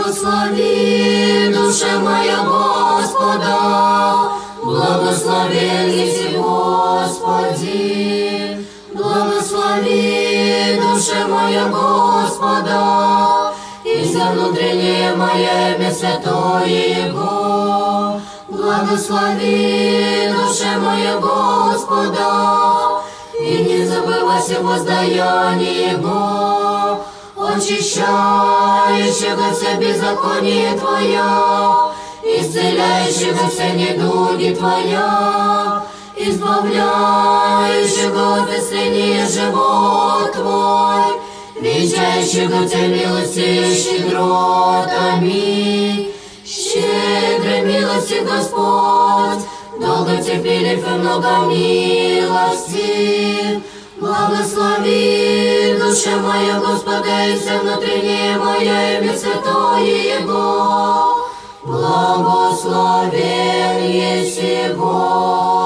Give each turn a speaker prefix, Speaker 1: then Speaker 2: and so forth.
Speaker 1: Благослови, душа моя, Господа, благословен еси Господи. Благослови, душа моя, Господа, и все внутреннее мое имя святое Его. Благослови, душа моя, Господа, и не забывайся воздаяние Его, очищающего все беззаконие Твое, исцеляющего все недуги Твоя, избавляющего от исцеления живот Твой, венчающего Тебя милости и щедротами. Щедрой милости Господь, долготерпелив и много милости. Благослови, душа моя, Господа, и все внутреннее мое имя святое Его. Благословен еси Бог.